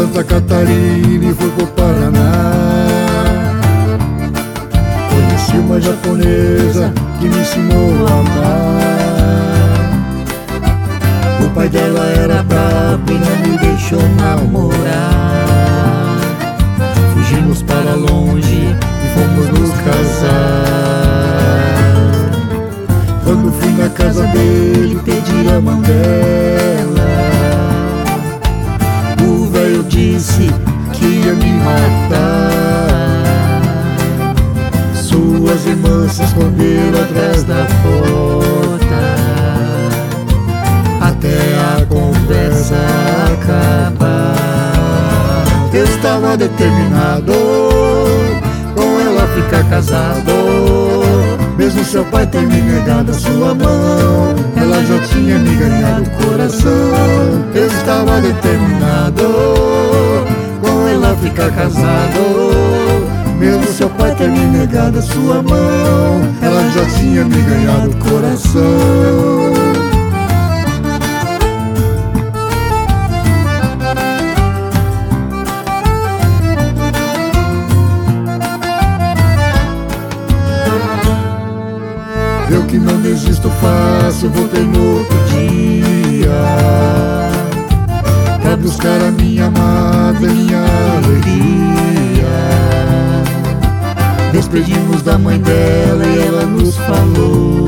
Santa Catarina e fui pro Paraná. Conheci uma japonesa que me ensinou a amar. O pai dela era brabo e não me deixou namorar. Fugimos para longe e fomos nos casar. Quando fui na casa dele pedir a mão dela, o velho disse que ia me matar. Suas irmãs se esconderam atrás da porta até a conversa acabar. Eu estava determinado com ela ficar casado, mesmo seu pai ter me negado a sua mão. Ela já tinha me ganhado o coração. Eu estava determinado com ela ficar casado, mesmo seu pai ter me negado a sua mão. Ela já tinha me ganhado o coração. Eu que não desisto fácil, voltei no outro dia pra buscar a minha amada, minha alegria. Despedimos da mãe dela e ela nos falou: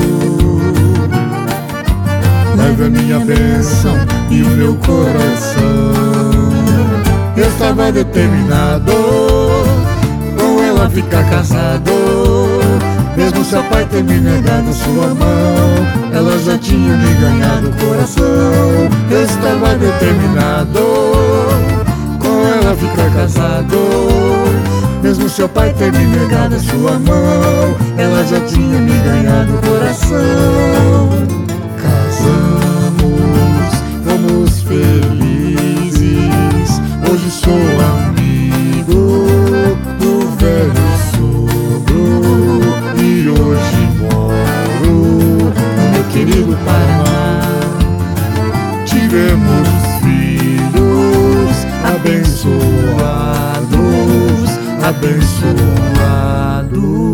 leve a minha bênção e o meu coração. Eu estava determinado com ela ficar casado, mesmo seu pai ter me negado a sua mão. Ela já tinha me ganhado o coração. Eu estava determinado com ela ficar casado, mesmo seu pai ter me negado a sua mão. Ela já tinha me ganhado o coração. Casamos, fomos felizes. Hoje sou amigo do velho sogro e hoje moro no meu querido Paraná. Tivemos filhos abençoados, abençoados.